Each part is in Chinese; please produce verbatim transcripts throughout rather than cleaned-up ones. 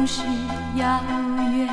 不是遥远，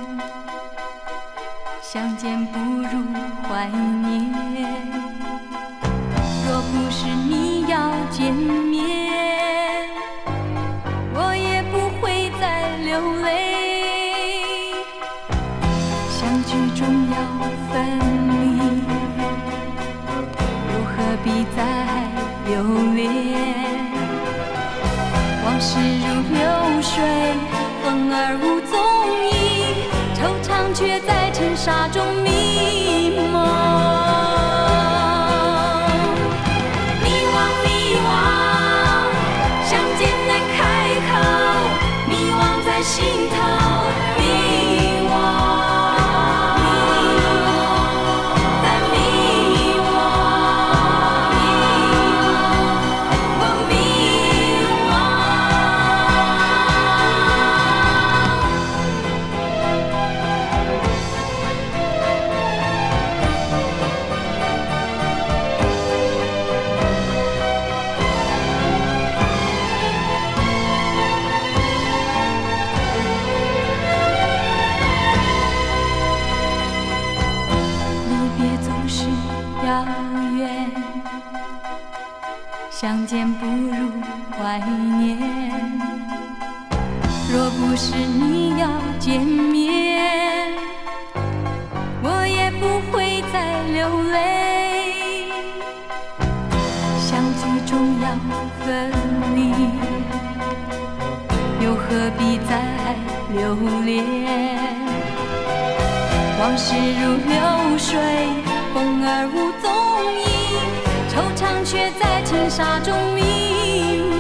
相见不如怀念。若不是你要见面，我也不会再流泪。相聚终要分离，又何必再留恋？往事如流水，风儿无踪影，惆怅却在尘沙中迷蒙。迷惘迷惘，相见难开口，迷惘在心头。迷惘遥远，相见不如怀念。若不是你要见面，我也不会再流泪。相聚终要分离，又何必再留恋？往事如流水，风儿无踪影，惆怅却在尘沙中迷蒙。